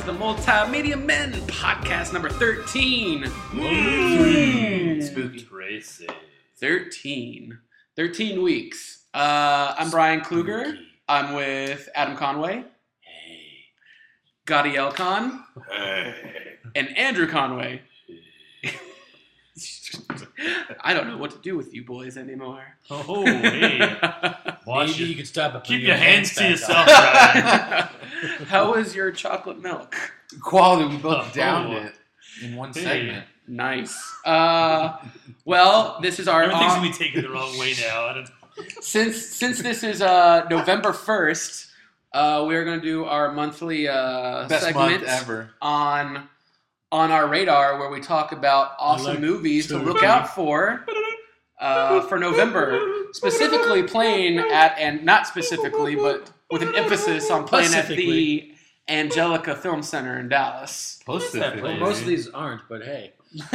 to the Multimedia Men podcast number 13. Spooky. Crazy. 13 weeks. I'm Brian Kluger. Spooky. I'm with Adam Conway, Hey. Gadiel Khan, Hey. and Andrew Conway. I don't know what to do with you boys anymore. Oh, hey. Watch Maybe it. you could stop it. Keep your hands to back yourself, up. Brian. How is your chocolate milk? Quality, we both Oh. downed it in one Hey. segment. Nice. Well, this is our Everything's going to be taken the wrong way now. I don't since this is November 1st, we're going to do our monthly Best segment month ever. on our radar, where we talk about awesome movies to look out for November. Specifically playing at, and not specifically, but with an emphasis on playing at the Angelica Film Center in Dallas. Posted that it. place? Most of these aren't, but hey.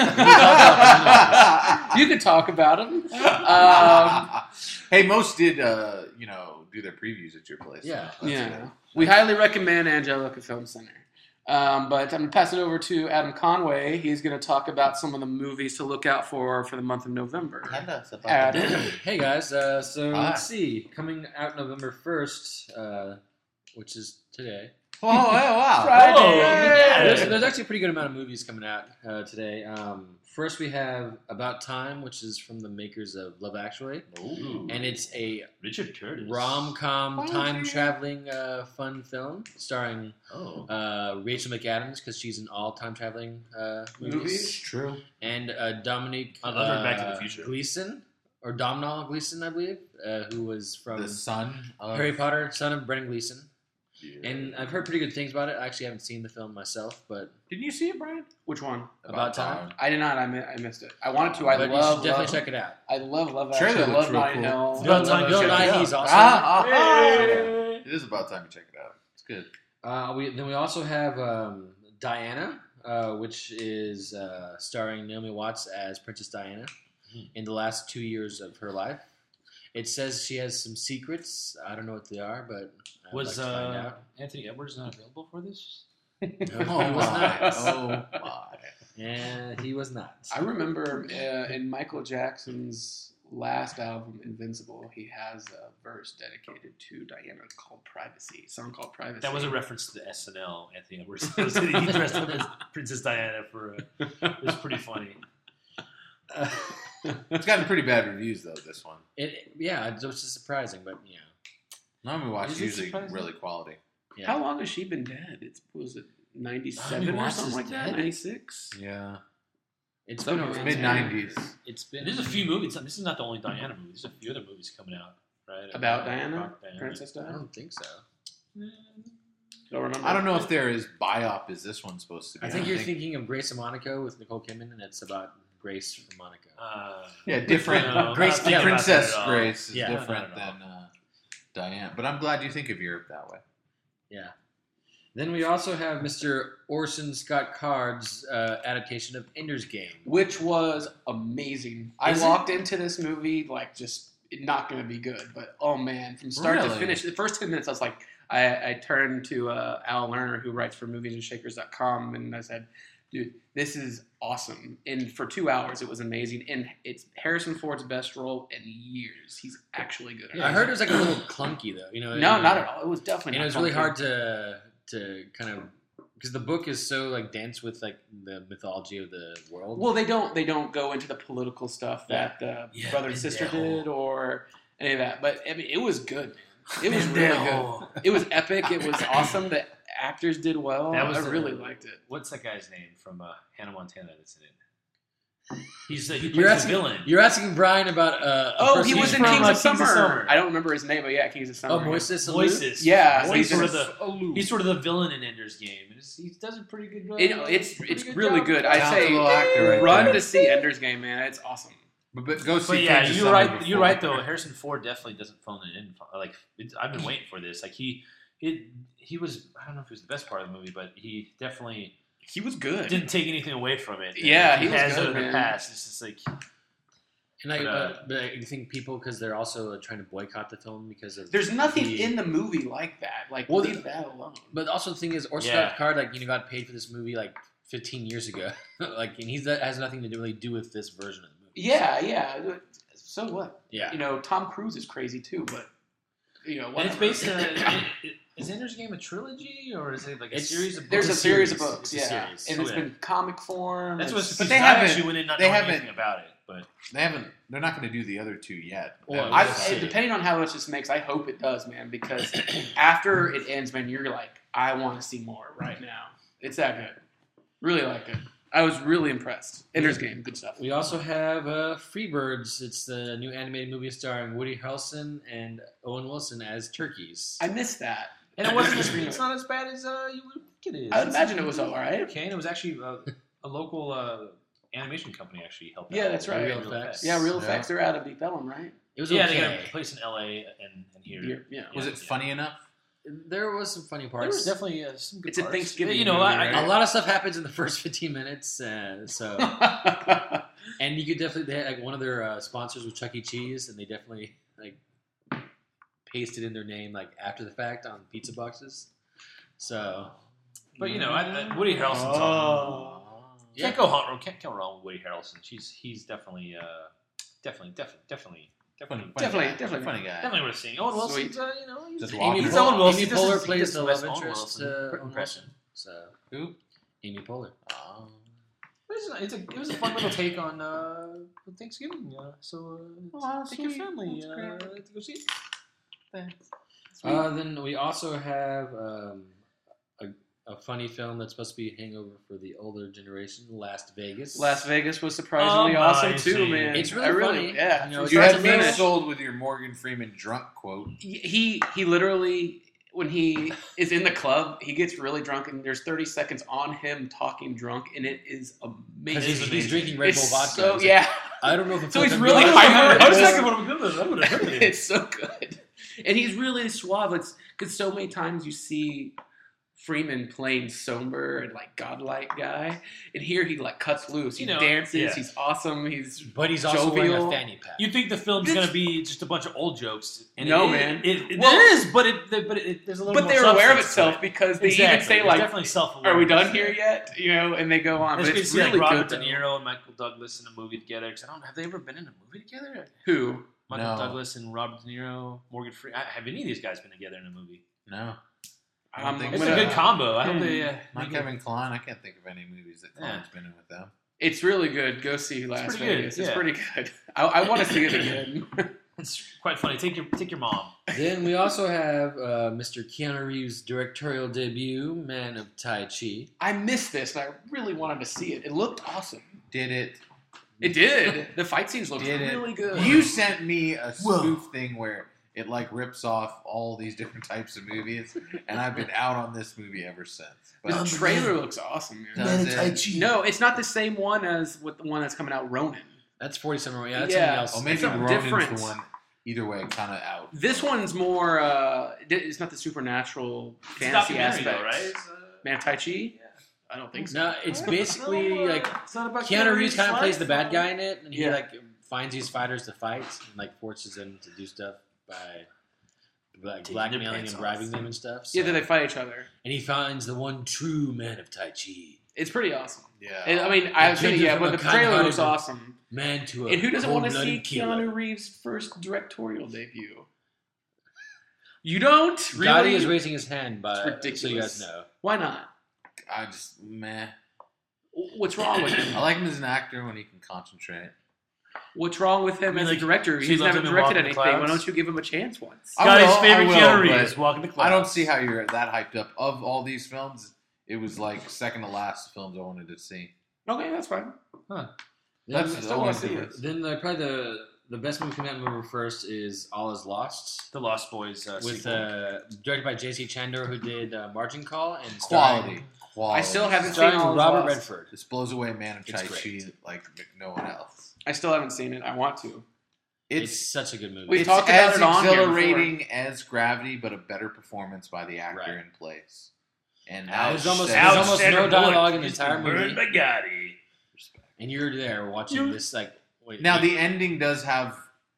You could talk about them. Hey, most did, do their previews at your place. Yeah. So that's Yeah, good. we highly recommend Angelica Film Center. But I'm going to pass it over to Adam Conway. He's going to talk about some of the movies to look out for the month of November. Tell us about Adam. the- Hey guys, so Hi. let's see. Coming out November 1st, which is today. Oh, wow. Friday. Oh, yeah. There's actually a pretty good amount of movies coming out today. First we have About Time, which is from the makers of Love Actually. Ooh. And it's a Richard Curtis. rom-com time-traveling fun film starring Oh. Rachel McAdams, because she's in all time-traveling movies. Movies? True. And Dominique I love her in Back to the Future. Gleeson, or Domhnall Gleeson, I believe, who was from The son of... Harry Potter, son of Brendan Gleeson. Yeah. And I've heard pretty good things about it. I actually haven't seen the film myself, but Didn't you see it, Brian? Which one? About Time. I did not. I missed it. I wanted to. I but you love should definitely love, check it out. I love Trailer Actually. I looks love real Notting cool. Hill. About Time, Bill check it Nighy's out. awesome. It is about time you check it out. It's good. We also have Diana, which is starring Naomi Watts as Princess Diana in the last 2 years of her life. It says she has some secrets. I don't know what they are, but I'd Was like to find out. Anthony Edwards not available for this? No, Oh, he was my. not. Oh, my. And he was not. I remember in Michael Jackson's last album, Invincible, he has a verse dedicated to Diana called Privacy. A song called Privacy. That was a reference to the SNL. Anthony Edwards. He dressed up as Princess Diana for it was pretty funny. It's gotten pretty bad reviews, though, this one. It's just surprising, but yeah. Naomi Watts Is it usually surprising? really quality. Yeah. How long has she been dead? Was it 97 Naomi or Watts something is like that? dead? 96? Yeah. It's Some been of around. it's Mid-90s. It's been. There's a few movies. This is not the only Diana movie. There's a few other movies coming out, right? About Diana? About Diana. Princess I Diana? don't think so. Don't remember. I don't know if they're as biop as this one's supposed to be. I think you're thinking of Grace and Monaco with Nicole Kidman, and it's about Grace from Monaco. Yeah, different. No, Grace- I'm not yeah, thinking about that Princess at all. Grace is Yeah. different Not at all. than Diane. But I'm glad you think of Europe that way. Yeah. Then we also have Mr. Orson Scott Card's adaptation of Ender's Game. Which was amazing. I Is it? walked into this movie like just not going to be good, but oh man, from start to Really? finish, the first 10 minutes I was like, I turned to Al Lerner, who writes for moviesandshakers.com, and I said, dude, this is awesome. And for 2 hours, it was amazing. And it's Harrison Ford's best role in years. He's actually good at it. I heard it was like a little clunky though. You know, No, not at all. It was definitely And it not was really funky. hard to kind of, because the book is so like dense with like the mythology of the world. Well, they don't go into the political stuff that the Yeah, brother and sister Mandel. did or any of that. But I mean, it was good. It was really good. It was epic. It was awesome. The actors did well. That was I the- really liked it. What's that guy's name from Hannah Montana that's in it? He plays You're the asking, villain. you're asking Brian about a Oh, person he was who's in from, Kings of Kings of Summer. Summer. I don't remember his name, but yeah, Kings of Summer. Oh, Moises Alou? Voices. Yeah, so he's he's, in sort of it. he's sort of the villain in Ender's Game. He does a pretty good job. It's Pretty good really job. good. I Talented say little actor right run there. to see Ender's Game, man. It's awesome. But go see. But yeah, Kings of you're Summer right. before. You're right though. Harrison Ford definitely doesn't phone it in. Like I've been waiting for this. Like he was. I don't know if it was the best part of the movie, but he definitely He was good. didn't take anything away from it. Yeah, Like, he was has good, it in man. the past. It's just like And but you think people, because they're also trying to boycott the film because of There's nothing in the movie like that. Like, leave that alone. But also the thing is, Orson Card, got paid for this movie like 15 years ago. And that has nothing to really do with this version of the movie. Yeah. So what? Yeah. Tom Cruise is crazy too, but and it's based on. Is Ender's Game a trilogy or is it like a series of books? There's a series of books, It's a series. and it's been comic form. That's what's But confusing. I actually went in not knowing anything about it, but They're not going to do the other two yet. Well, depending on how much this makes, I hope it does, man. Because after it ends, man, you're like, I want to see more right now. It's that good. Really like it. I was really impressed. Ender's Game, good stuff. We also have Freebirds. It's the new animated movie starring Woody Harrelson and Owen Wilson as turkeys. I missed that. and it wasn't. It's not as bad as you would think it is. I would imagine it was all right. Okay, and it was actually a local animation company actually helped. Yeah, out. that's right. Real Effects. Yeah, Real Effects. They're out of Deep Ellum, right? It was They okay. got a place in LA and here. Yeah. Was it funny enough? There was some funny There was parts. definitely some good It's a parts. Thanksgiving You know, movie, right? A lot of stuff happens in the first 15 minutes, and you could definitely. They had, one of their sponsors was Chuck E. Cheese, and they definitely pasted in their name after the fact on pizza boxes. So, but Woody Harrelson's can't go wrong with Woody Harrelson. He's definitely funny guy. Definitely worth seeing. Owen Wilson's, Just Amy he's Owen Wilson. Amy This is- Poehler this plays is the best love Owen interest. Wilson Owen impression. Wilson. So, Who? Amy Poehler. Oh. It was a fun little take on Thanksgiving. Take your family to go see it. Thanks. Then we also have a funny film that's supposed to be a hangover for the older generation, Las Vegas. Las Vegas was surprisingly awesome too, man. It's really funny. Yeah. You know, You Start had to me finish. sold with your Morgan Freeman drunk quote. He literally, when he is in the club, he gets really drunk, and there's 30 seconds on him talking drunk, and it is Because amazing. he's drinking Red Bull It's vodka. so He's yeah. I don't know if it's So he's fucking really good. hyper. I was thinking what I'm good with. I would have heard it. It's so good, and he's really suave. It's because so many times you see Freeman playing somber and godlike guy, and here he You cuts loose. He know, dances. yeah. He's awesome. He's But he's also wearing jovial. a fanny pack. You think the film's going to be just a bunch of old jokes? And No, it, man. It Well- is, but there's a little. but more they're aware of substance to itself it. because they Exactly. even say There's definitely self-awareness. "Are we done here yet?" And they go on. It's But good to it's see really Robert good. De Niro and Michael Douglas in a movie together. Because have they ever been in a movie together? Who? Michael No. Douglas and Robert De Niro, Morgan Freeman. Have any of these guys been together in a movie? No. I I'm don't think It's gonna- a good combo. I hope they. Not make it- Kevin Kline. I can't think of any movies that Kline's been in with them. It's really good. Go see Las pretty good, Vegas. It's yeah. pretty good. I want to see it again. It's quite funny. Take your mom. Then we also have Mr. Keanu Reeves' directorial debut, Man of Tai Chi. I missed this, and I really wanted to see it. It looked awesome. Did it? It did. The fight scenes looked Did it? really good. You sent me a spoof thing where it rips off all these different types of movies, and I've been out on this movie ever since. the But trailer looks awesome, man. does it? No, it's not the same one as the one that's coming out, Ronin. That's 47. Yeah, that's Yeah. something else. Oh, maybe It's something Ronin's different. the one. Either way, kind of out. This one's more. It's not the supernatural It's a fantasy documentary, aspect. though, right? Man of Tai Chi? I don't think so. No, it's basically It's not about Keanu Reeves kind of life. plays the bad guy in it, and he Yeah. finds these fighters to fight and forces them to do stuff by their blackmailing pants and off. bribing them and stuff. Yeah, So- then they fight each other. and he finds the one true man of Tai Chi, It's pretty awesome. Yeah. And, I mean, I've seen it, Ginger yeah, from but a the trailer kind-hearted looks awesome. man to a And who doesn't want to see cold-blooded killer. Keanu Reeves' first directorial debut? You don't? Gotti Really? is raising his hand, It's so ridiculous. you guys know. Why not? I just meh. What's wrong with him? I like him as an actor when he can concentrate. What's wrong with him I mean, as a like, director? she He's loved never him in directed Walk in the anything. Why Clouds. don't you give him a chance once? I Scotty's will, favorite I will, Keanu Reeves, but Walking the Clouds. I don't see how you're that hyped up. Of all these films, it was second to last films I wanted to see. Okay, that's fine. That's I the still only wanna see difference. Then probably the best movie coming out November 1st is All Is Lost, The Lost Boys with sequel. directed by J.C. Chandor, who did Margin Call, and Quality. I still haven't seen starring All Is Robert Lost. Redford. This blows away Man of It's Tai great. Chi like no one else. I still haven't seen it. I want to. It's such a good movie. We've It's talked about as it on here exhilarating as Gravity, but a better performance by the actor Right. in place. And There's almost outstanding. no dialogue in the entire movie. Gotti. And you're there watching this Wait, Now the ending does have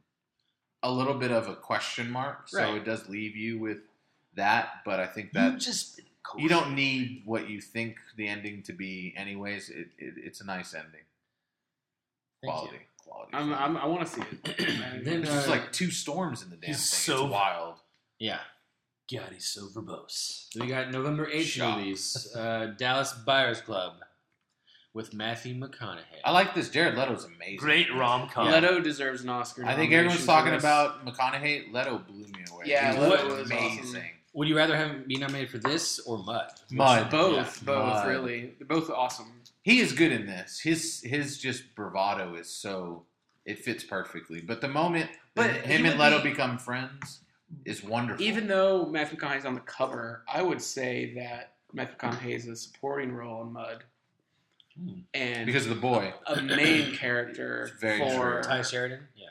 a little bit of a question mark, so Right. it does leave you with that. But I think that you don't need what you think the ending to be, anyways. It's a nice ending. Quality. I want to see it. Then, There's like 2 storms in the damn thing. so- It's wild. yeah. God, he's so verbose. We got November 8th Shock. movies. Dallas Buyers Club with Matthew McConaughey. I like this. Jared Leto's amazing. Great rom-com. Leto deserves an Oscar. I think nomination everyone's for talking this. about McConaughey. Leto blew me away. Yeah, He Leto was amazing. awesome. Would you rather have him be nominated for this or Mud? Mud. Both, Mud. really. They're both awesome. He is good in this. His just bravado is so it fits perfectly. But the moment But that he him and would Leto be- become friends is wonderful. Even though Matthew McConaughey's on the cover, I would say that Matthew McConaughey is a supporting role in Mud. And because of the boy, a main character It's very for true. Ty Sheridan? Yeah.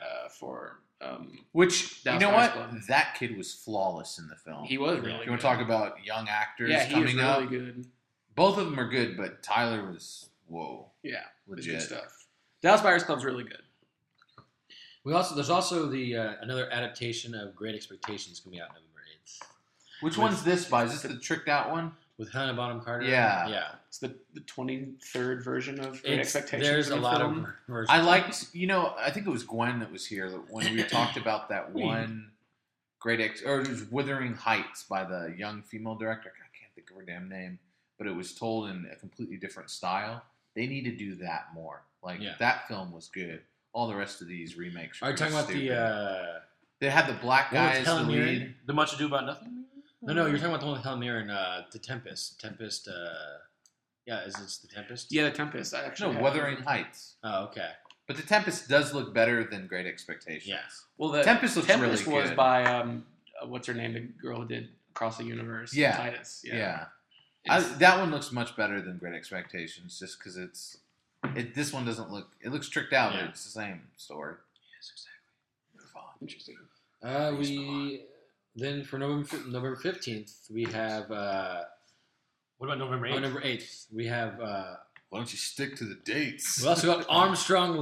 which you Dallas know Buyers what, Club. that kid was flawless in the film. he was Yeah. really you good. want to talk about young actors Yeah, he is coming really up? good. Both of them are good, but Tyler was Yeah, it's good legit. stuff. Dallas Buyers Club's really good. There's also the another adaptation of Great Expectations coming out November 8th Which one's this by? Is this the tricked out one? with Helena Bonham Carter. Yeah. Yeah. It's the 23rd version of Great Expectations. There's a in lot film. of versions. I liked, I think it was Gwen that was here when we talked about that one or it was Wuthering Heights by the young female director. I can't think of her damn name, but it was told in a completely different style. They need to do that more. That film was good. All the rest of these remakes Are you talking about stupid. They had the black one with guys, the Helen Mirren? lead. The Much Ado About Nothing? No, you're talking about the one with Helen Mirren, The Tempest. Tempest, yeah, is it The Tempest? Yeah, The Tempest. I actually No, have. Wuthering Heights. Oh, okay. But The Tempest does look better than Great Expectations. Yeah. Well, the Tempest looks Tempest really was good. by what's her name? The girl who did Across the Universe. Yeah. Titus. Yeah. It's- That one looks much better than Great Expectations, just because this one doesn't look. It looks tricked out, Yeah. but it's the same story. Yes, exactly. Move on. Interesting. We then for November 15th we have What about November 8th? November 8th we have Why don't you stick to the dates? we also got Armstrong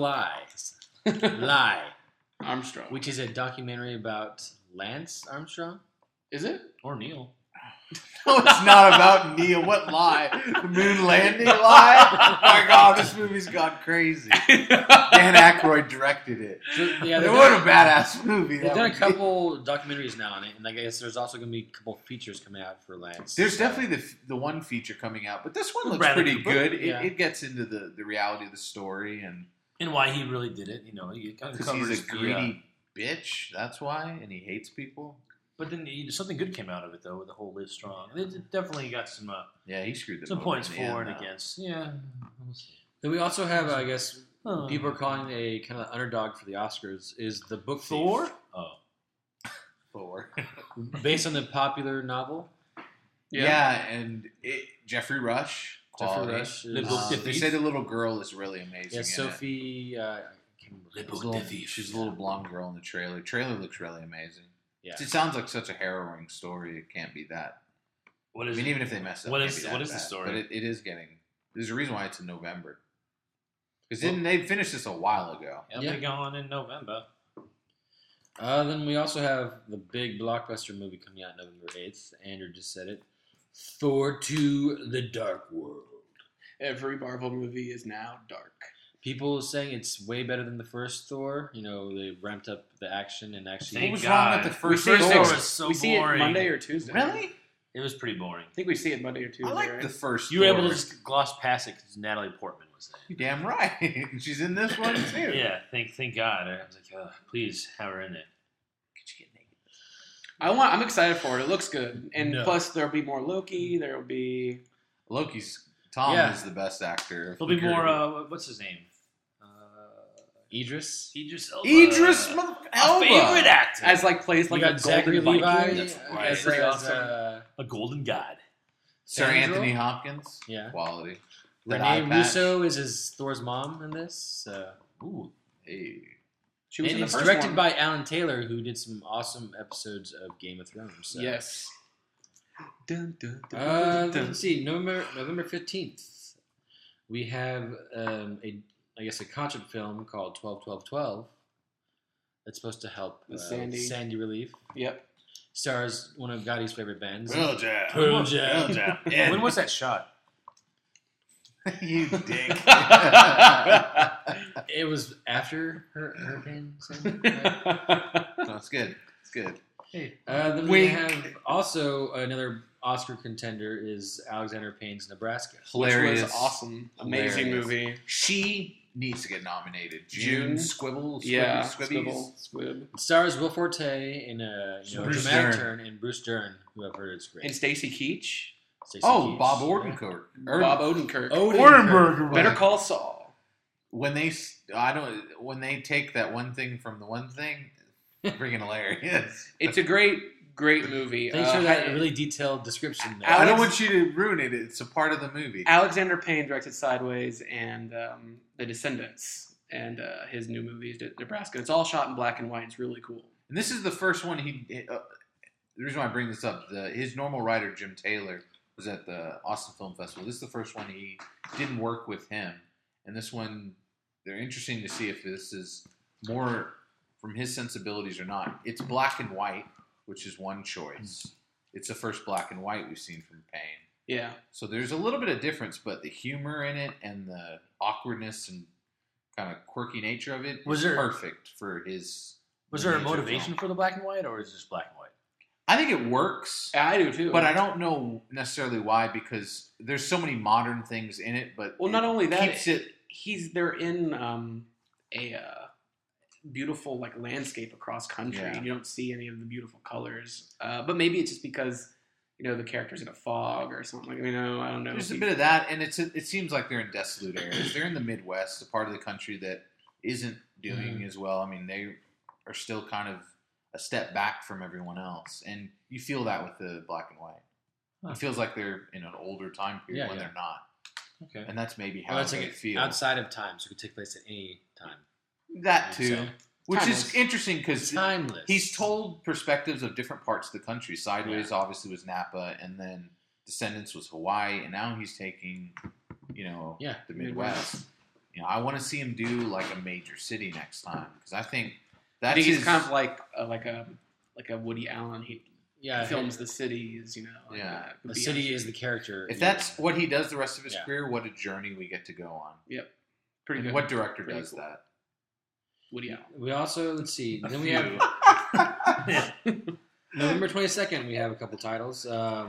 Lie, Armstrong. which is a documentary about Lance Armstrong. Is it? Or Neil. No, it's not about Neil. What lie? The moon landing lie? Oh my god, this movie's gone crazy. Dan Aykroyd directed it. So, yeah, What a badass movie. They've that done a would be. couple documentaries now on it, and I guess there's also going to be a couple features coming out for Lance. There's definitely the one feature coming out, but this one looks Bradley pretty Cooper? good. Yeah. It gets into the reality of the story, and And why he really did it. He because uncovers he's a the, greedy bitch, that's why, and he hates people. But then something good came out of it, though, with the whole Live Strong. It definitely got some Yeah, he screwed the some movie points in the end, for and though. against. Yeah. We'll see. Then we also have, I guess, Oh. people are calling a kind of underdog for the Oscars is The Book Thor? Thief, Oh. Thor. based on the popular novel. Yeah, and Jeffrey Rush. Jeffrey Quality. Rush The is, Book They Thief? say the little girl is really amazing. yeah, in Sophie. I can't remember The her Book name. She's a little blonde girl in the trailer. Trailer looks really amazing. Yeah. It sounds like such a harrowing story. It can't be that. What I is mean, it? even if they mess up, What it can't is- be that what is the bad. story? But it is getting. There's a reason why it's in November. Because didn't they finish this a while ago? It'll Yeah. be going in November. Then we also have the big blockbuster movie coming out November 8th. Andrew just said it. Thor 2: The Dark World. Every Marvel movie is now dark. People are saying it's way better than the first Thor. You know, they ramped up the action and actually. Thank What was God. wrong with the first We see it Thor next- was so we see it boring. Monday or Tuesday. Really? It was pretty boring. I think we see it Monday or Tuesday. I like right? the first. You were able to Thor. just gloss past it because Natalie Portman was there. You damn right. She's in this one too. Yeah, thank God. I was like, please have her in it. Could you get naked? I'm excited for it. It looks good, and No. plus there'll be more Loki. There'll be Tom Yeah. is the best actor. There'll be more. What's his name? Idris. Idris Elba. Idris my Elba. favorite actor. as like plays like You a got golden Zachary Viking. Levi That's right. as, Pretty as, awesome. a golden god. Sir Sandro? Anthony Hopkins. Yeah. Quality. That Renee eye patch. Russo is his Thor's mom in this. So. Ooh, Hey. She was And in the it's first directed one. by Alan Taylor, who did some awesome episodes of Game of Thrones. So. Yes. Dun, dun, dun, dun, dun. Let's see. November 15th, we have a I guess, a concept film called 12-12-12 that's supposed to help Sandy relief. Yep. Stars one of Gotti's favorite bands. Pearl Jam. Pearl Jam. Yeah. When was that shot? You dick. It was after Hurricane Sandy. No, it's good. It's good. Hey, Then we have also another Oscar contender is Alexander Payne's Nebraska. Hilarious. Which was awesome. Amazing Hilarious. movie. She needs to get nominated. June? Squibble? Yeah. Squibbies? Squib. It stars Will Forte in a Bruce dramatic Dern. turn, and Bruce Dern, who I've heard is great. And Stacy Keach. Stacey Oh, Keach. Bob Odenkirk. Bob Odenkirk. Odenkirk. Better Call Saul. When they take that one thing from the one thing, freaking hilarious. It's a great movie. Thanks for that really detailed description there. I don't want you to ruin it. It's a part of the movie. Alexander Payne directed Sideways and The Descendants and his new movie, Nebraska. It's all shot in black and white. It's really cool. And this is the first one the reason why I bring this up, his normal writer, Jim Taylor, was at the Austin Film Festival. This is the first one he didn't work with him. And this one, they're interesting to see if this is more from his sensibilities or not. It's black and white, which is one choice. It's the first black and white we've seen from Payne. Yeah. So there's a little bit of difference, but the humor in it and the awkwardness and kind of quirky nature of it is perfect for his... Was there a motivation for the black and white, or is it just black and white? I think it works. I do too. But I don't know necessarily why, because there's so many modern things in it. But not only that, keeps they're in a beautiful landscape across country. Yeah. And you don't see any of the beautiful colors. But maybe it's just because the character's in a fog or something. I don't know. There's a bit of that, and it seems like they're in desolate areas. They're in the Midwest, a part of the country that isn't doing as well. I mean, they are still kind of a step back from everyone else, and you feel that with the black and white. It feels like they're in an older time period when they're not. Okay. And that's maybe how they feel. Outside of time, so it could take place at any time. That too. So, which timeless. is interesting because timeless. he's told perspectives of different parts of the country. Sideways obviously was Napa, and then Descendants was Hawaii, and now he's taking, the Midwest. I want to see him do like a major city next time, because I think I think he's kind of like a Woody Allen. He films the cities, the city is the character. If that's what he does the rest of his career, what a journey we get to go on. Yep. Pretty good. What director does that? Woody Allen. We also, let's see, then we have November 22nd, we have a couple titles.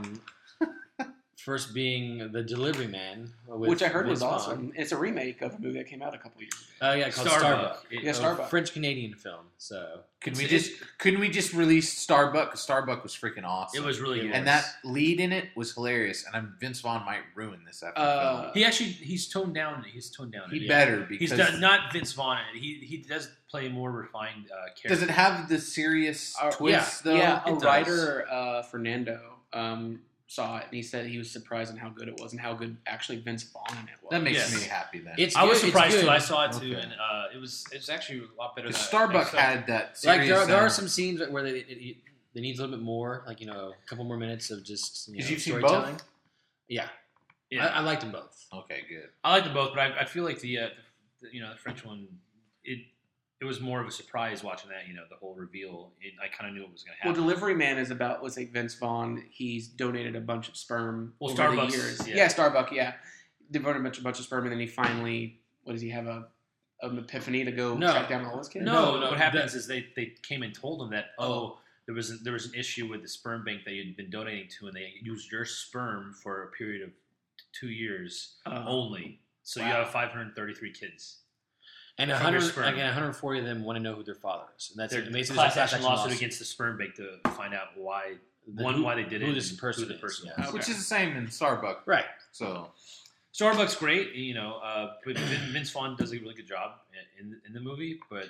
First being The Delivery Man, which I heard Vince was Vaughn. awesome. It's a remake of a movie that came out a couple years ago. Oh yeah, called Starbuck. Starbuck. French-Canadian film. So couldn't we just release Starbuck? Starbuck was freaking awesome. It was really good. And that lead in it was hilarious. And Vince Vaughn might ruin this after the film. He's toned down. He better, because he's not Vince Vaughn in it. He does play a more refined character. Does it have the serious twist though? Yeah, It does. writer Fernando saw it and he said he was surprised at how good it was and how good actually Vince Vaughn in it was. That makes me happy then. I was surprised good. too. I saw it too, Okay. and it's actually a lot better. Than Starbuck had that like serious there are some scenes where they need a little bit more, a couple more minutes of just You've seen storytelling. both? Yeah, Yeah. I liked them both. Okay, good. I like them both, but I feel like the French one it was more of a surprise watching that. The whole reveal. I kind of knew it was going to Well, happen. Delivery Man is about, let's say, Vince Vaughn. He's donated a bunch of sperm over the Starbucks, years. yeah. Starbuck, yeah. Devoted a bunch of sperm, and then he finally, what does he have, an epiphany to go track down all his kids? No, what happens is they came and told him that there was an issue with the sperm bank that you'd been donating to, and they used your sperm for a period of 2 years only. So you have 533 kids. And 140 of them want to know who their father is. And that's Their it. class action lawsuit against the sperm bank to find out why they did it, who this and person who the person is. was. Okay. Which is the same in Starbuck. Right. So Starbuck's great, but Vince Vaughn does a really good job in the movie, but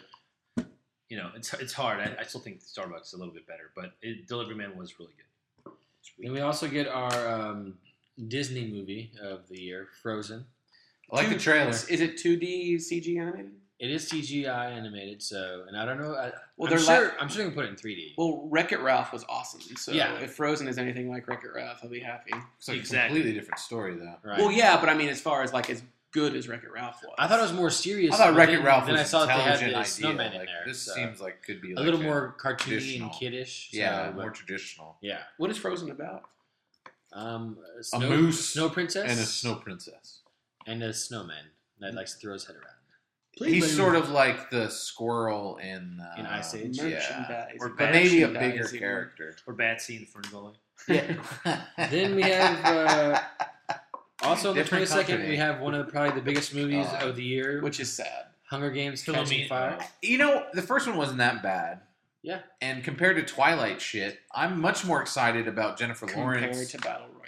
it's hard. I still think Starbuck's a little bit better, but Delivery Man was really good. And we also get our Disney movie of the year, Frozen. I like the trailer. Is it 2D CG animated? It is CGI animated, and I don't know. Well, I'm sure they can put it in 3D. Well, Wreck-It Ralph was awesome. So Yeah. if Frozen is anything like Wreck-It Ralph, I'll be happy. It's like Exactly. a completely different story, though. Right. Well, yeah, but I mean, as far as as good as Wreck-It Ralph was. I thought it was more serious. I thought but Wreck-It Ralph then was I saw an that they had intelligent the idea. snowman in Like, there. this so. seems like could be a like little more cartoony traditional. and kiddish. Yeah, so, more but, traditional. yeah. What is Frozen about? A moose snow princess, And a snow princess. and a snowman that likes to throw his head around. He's sort of like the squirrel in Ice Age. Merchandise. Or but maybe a bigger merchandising. character. Or Batsy in Ferngully. Yeah. Then we have also on the Different 22nd company. we have one of probably the biggest movies God. of the year, Which is sad. Hunger Games: Catching Fire. You know, the first one wasn't that bad. Yeah. And compared to Twilight shit, I'm much more excited about Jennifer Compared Lawrence. to Battle Royale.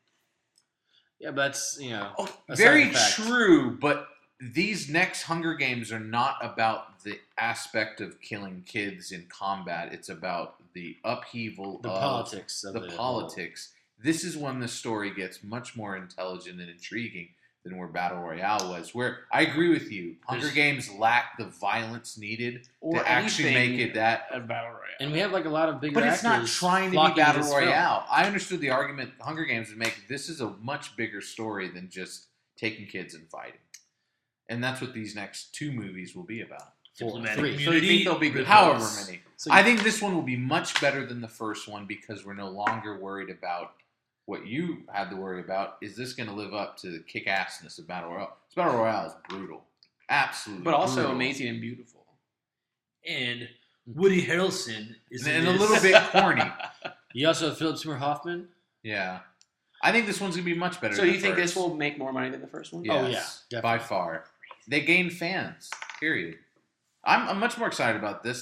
Yeah, but that's a Very side effect. true, but these next Hunger Games are not about the aspect of killing kids in combat. It's about the upheaval The of politics of the it all. politics. This is when the story gets much more intelligent and intriguing than where Battle Royale was. Where I agree with you, Hunger Games lack the violence needed Or to actually anything make it that. of Battle Royale. And we have like a lot of bigger But it's not actors trying to be flocking Battle this film. Royale. I understood the argument Hunger Games would make. This is a much bigger story than just taking kids and fighting. And that's what these next two movies will be about. Three. So you think they'll be good? However films? many. So I think this one will be much better than the first one because we're no longer worried about what you had to worry about. Is this going to live up to the kick-assness of Battle Royale? Because Battle Royale is brutal. Absolutely but also brutal. amazing and beautiful. And Woody Harrelson is And in a this. little bit corny. You also have Philip Seymour Hoffman. Yeah. I think this one's going to be much better So than you the think first. this will make more money than the first one? Yes, Oh, yeah, by definitely. far. They gain fans. Period. I'm much more excited about this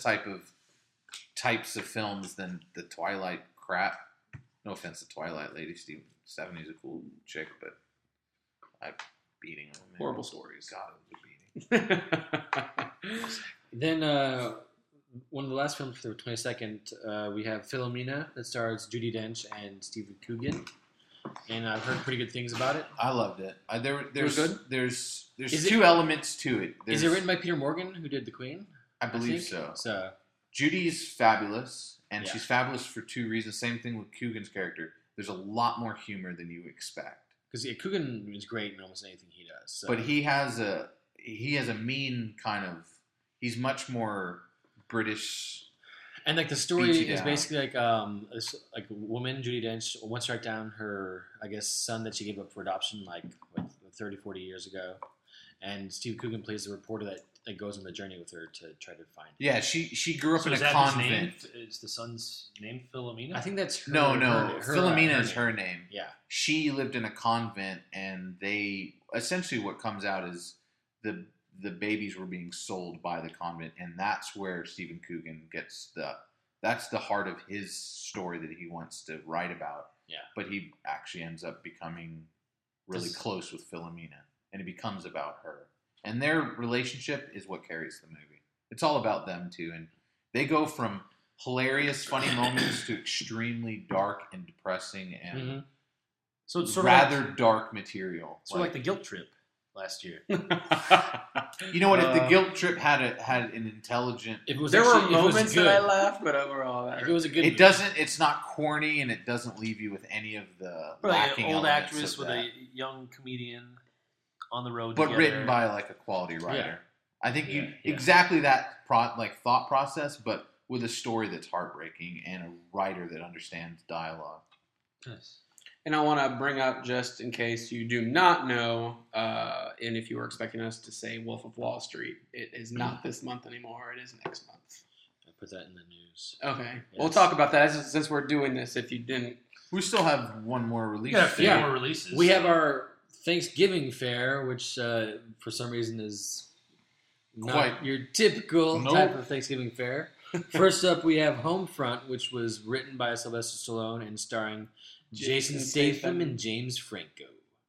types of films than the Twilight crap. No offense to Twilight, Lady Stephanie's a cool chick, but I'm beating them. Horrible stories. God, it was a beating. Then one of the last films for the 22nd, we have Philomena that stars Judi Dench and Stephen Coogan, and I've heard pretty good things about it. I loved it. There's good? There's Is it- two elements to it. Is it written by Peter Morgan, who did The Queen? I believe think? so. So Judy's fabulous, and Yeah. she's fabulous for two reasons. Same thing with Coogan's character. There's a lot more humor than you expect. because Coogan is great in almost anything he does. So. But he has a mean kind of. He's much more British. And like the story Beat you is down. basically like this like a woman, Judi Dench, wants to track down her, I guess, son that she gave up for adoption like 30, 40 years ago. And Steve Coogan plays the reporter that goes on the journey with her to try to find him. Yeah, she grew up So in is a that convent. his name? Is the son's name Philomena? I think that's her. No, her Philomena is name. her name. Yeah. She lived in a convent, and they essentially what comes out is the babies were being sold by the convent, and that's where Stephen Coogan gets that's the heart of his story that he wants to write about. Yeah. But he actually ends up becoming really close with Philomena, and it becomes about her. And their relationship is what carries the movie. It's all about them two, and they go from hilarious, funny moments to extremely dark and depressing and Mhm. So it's sort rather of like, dark material. sort of like the Guilt Trip last year. You know what? If the Guilt Trip had an intelligent, If it was There were actually, if it was moments good, that I laughed, but overall, If it was a good, it movie. doesn't. It's not corny, and it doesn't leave you with any of the Like lacking an old elements actress of with that. a young comedian on the road but together. written by like a quality writer. I think Yeah. exactly that thought process, but with a story that's heartbreaking and a writer that understands dialogue. Yes. And I want to bring up, just in case you do not know, and if you were expecting us to say Wolf of Wall Street, it is not this month anymore. It is next month. I put that in the news. Okay. Yes. We'll talk about that since we're doing this. If you didn't. We still have one more release. We got a few Yeah. more releases. We have our Thanksgiving fair, which for some reason is not Quite. your typical Nope. type of Thanksgiving fair. First up, we have Homefront, which was written by Sylvester Stallone and starring Jason Jason Statham Statham. and James Franco.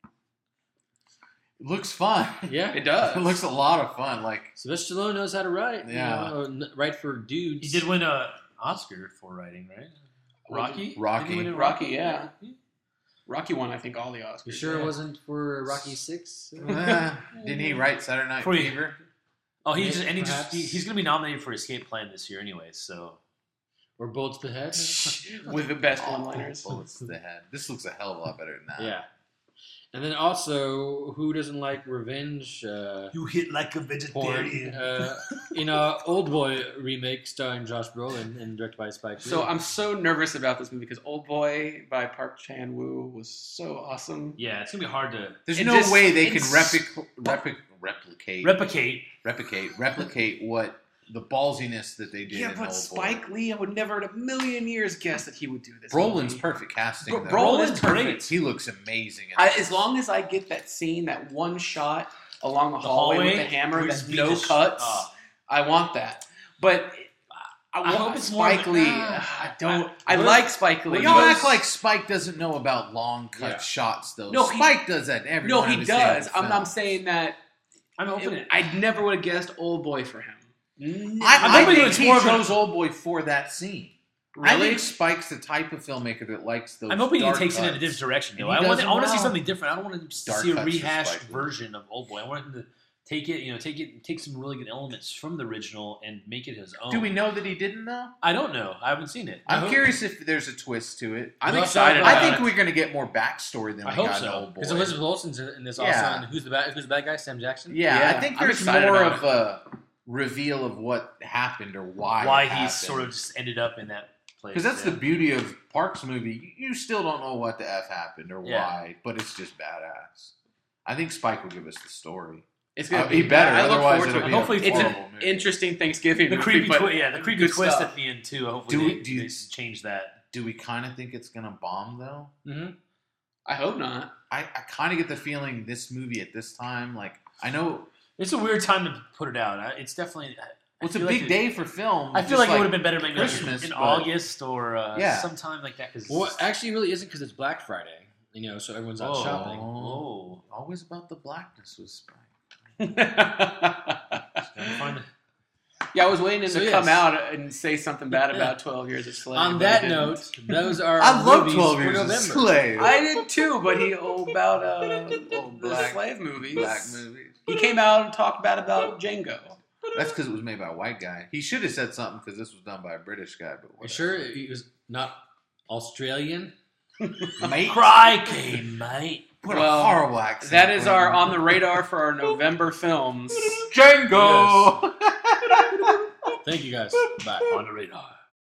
It looks fun. Yeah, It does. It looks a lot of fun. Like Sylvester Stallone knows how to write. Yeah. Write for dudes. He did win an Oscar for writing, right? Rocky? Rocky. Did he win a Rocky, yeah. Rocky won, I think, all the Oscars. You sure yeah. it wasn't for Rocky 6? Didn't he write Saturday Night For you. Fever? Oh, Maybe, he's perhaps. going to be nominated for Escape Plan this year anyway, so. Or Bullets to the Head? With the best Oh, one-liners. bullets to the head. This looks a hell of a lot better than that. Yeah. And then also, who doesn't like revenge You hit like a porn? vegetarian. In a Old Boy remake starring Josh Brolin and directed by Spike Lee. So I'm so nervous about this movie because Old Boy by Park Chan Woo was so awesome. Yeah, it's gonna be hard to There's It no just- way they can it's- replicate what the ballsiness that they did. Yeah, in but Old Spike Boy. Lee, I would never in a million years guess that he would do this. Brolin's movie. perfect casting. though. Brolin is great. perfect. He looks amazing. In As this. long as I get that scene, that one shot along the hallway with the hammer, where that's he's no beating the cuts, I want that. But I hope want it's more Spike of- Lee. I don't. I- I like Spike Lee. Well, y'all because- act like Spike doesn't know about long cut Yeah. shots, though. No, Spike does that every No, time he he's does. in a I'm film. saying that I'm hoping I never would have guessed Old Boy for him. I hoping think it's he more of a- chose Old Boy for that scene. I Really? think Spike's the type of filmmaker that likes those. I'm hoping he dark takes it in a cuts. different direction. And Though. he I want does to see well. something different. I don't want to Dark see a cuts for rehashed Spike Lee. version of Old Boy. I want him to take some really good elements from the original and make it his own. Do we know that he didn't though? I don't know. I haven't seen it. I'm curious if there's a twist to it. I'm No, excited. I I about think it. we're going to get more backstory than I we hope got in so. Old Boy. Because Elizabeth Olsen's in this also. Yeah. And who's the bad guy? Sam Jackson? Yeah, Yeah, I think I'm there's excited more about of a reveal of what happened or why it he's happened. sort of just ended up in that place. Because that's yeah. the beauty of Park's movie. You still don't know what the F happened or Yeah. why, but it's just badass. I think Spike will give us the story. It's gonna He better, I look otherwise forward to it'll it. be Hopefully a it's an horrible movie. interesting Thanksgiving the movie, creepy but the creepy good twist stuff. at the end too. Do Hopefully we- they change that. Do we kind of think it's going to bomb, though? Mm-hmm. I hope not. I kind of get the feeling this movie at this time, like, I know It's a weird time to put it out. It's definitely. it's a big day for film. I feel just like it would have been better maybe Christmas, in but- August or Yeah. sometime like that. Cause Well, it actually really isn't because it's Black Friday. So everyone's out Oh. shopping. Oh. Always about the blackness with Spike. Find it. Yeah, I was waiting him So, to yes. come out and say something bad Yeah. about 12 Years a Slave. On but that he didn't. note, those are I our love movies 12 for Years a November. Slave. I did too, but he about the black- slave movies. Black movies. He came out and talked bad about Django. That's because it was made by a white guy. He should have said something because this was done by a British guy. But You whatever. sure he was not Australian? Mate, Crikey, mate. what Well, a horrible accent. That is our Brandon. on the radar for our November films. Django. Thank you guys. Bye. On the radar.